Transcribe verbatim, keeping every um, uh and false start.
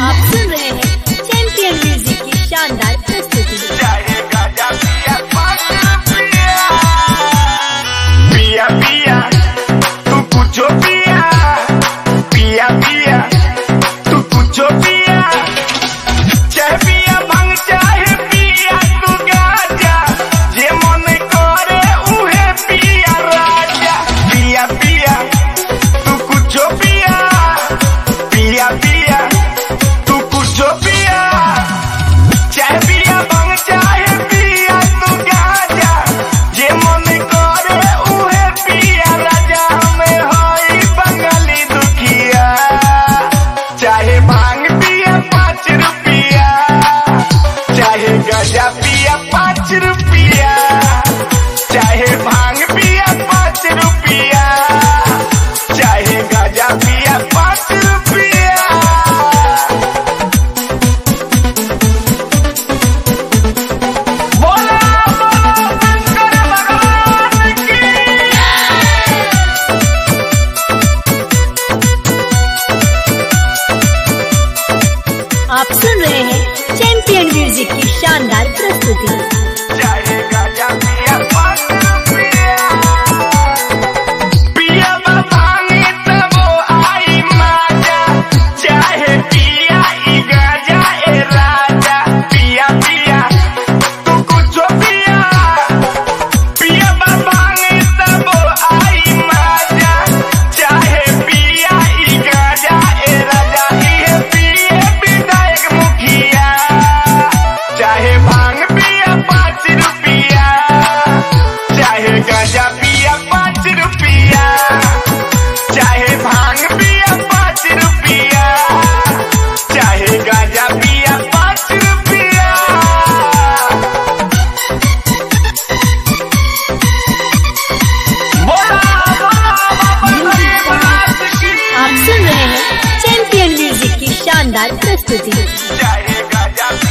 आप सुन रहे हैं चैंपियन म्यूजिक की शानदार प्रस्तुति। पिया पिया तू कुछो पिया, पिया पिया तू कुछो पिया, चाहे पिया भांग चाहे पिया तू गाजा, जे मन करे उहे पिया राजा। पिया पिया तू कुछो पिया, पिया पिया तू कुछो पिया, चाहे पिया भांग चाहे पिया तू गाजा, जे मन करे उहे पिया राजा। हमें होई बंगाली दुखिया, चाहे भांग पिया पाँच रुपया, चाहे गजा पिया पाँच रुपया, चाहे भांग पिया पाँच रुपया, चाहे गजा पिया पाँच रुपया। बोला बोला शंकर भगवान की। आप सुन रहे हैं चैंपियन म्यूजिक की शानदार प्रस्तुति। चाहे गजा पिया पाँच रुपया, पिया भांगे तब आई माजा, चाहे पिया ई गजा ए राजा। पिया पिया तू कुछो पिया, पिया भांगे तब आई माजा, चाहे पिया ई गजा ए राजा। ये पिए विधायक मुखिया, चाहे भांग पिया पाँच रुपया, चाहे गजा पिया पाँच रुपया, चाहे भांग पिया पाँच रुपया, चाहे गजा पिया पाँच रुपया। बोला बोला बाबा गरीबनाथ की। आप सुन रहे हैं चैंपियन म्यूजिक की शानदार प्रस्तुति। चाहे गजा